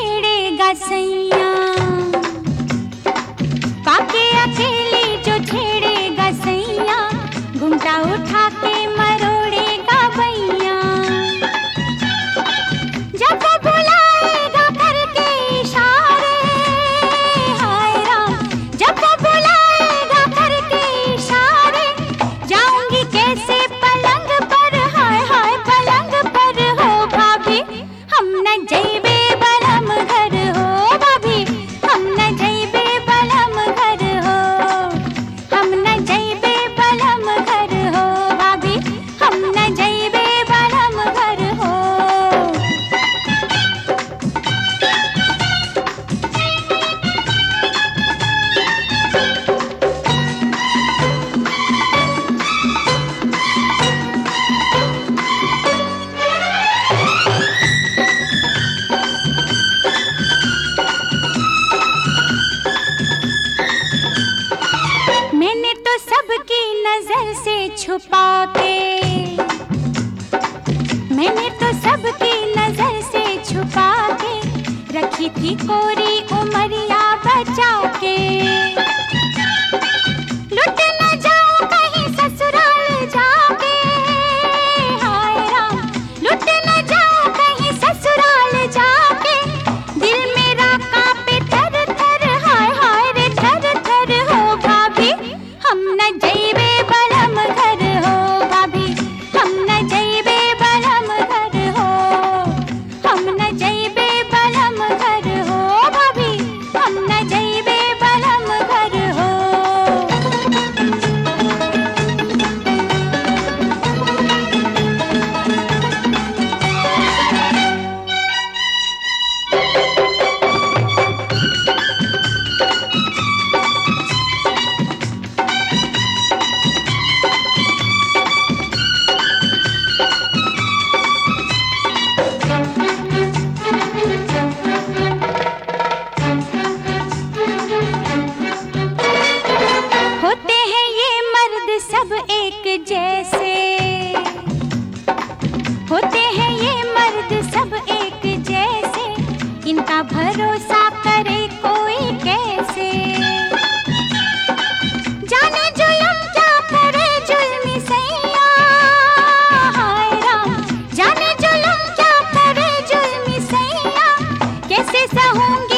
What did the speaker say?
छेड़ेगा सैया, काके अकेले जो छेड़ेगा सैया, घुंघटा उठा के मरोड़ेगा भैया। जब बुलाएगा करके इशारे, हाय राम, जब बुलाएगा करके इशारे, जाऊंगी कैसे पलंग पर, हाय हाय पलंग पर हो भाभी, हम न जइबे बलम घर हो भाभी, हम न जइबे बलम घर हो, हम न जइबे बलम घर हो भाभी, हम न जइबे बलम घर हो। मैंने तो सबकी नजर से छुपा के, मैंने तो सबकी नजर से छुपा के, रखी थी कोरी उमरिया बचा के। लुट न जाऊं कहीं ससुराल जाके, हाय राम, लुट न जाऊं कहीं ससुराल जाके, दिल मेरा कांपे थर थर, हाय हाय रे थर थर हो भाभी, हम न जइबे बलम घर हो भाभी, हम न जइबे बलम घर हो, हम न जइबे बलम घर हो भाभी, हम न जइबे बलम घर हो। होते हैं ये मर्द सब एक जैसे, होते हैं ये मर्द सब एक जैसे, इनका भरोसा करे कोई कैसे। जाने जुल्म क्या करे जुल्मी सैया, हाय राम, जाने जुल्म क्या करे जुल्मी सैया, कैसे सहूंगी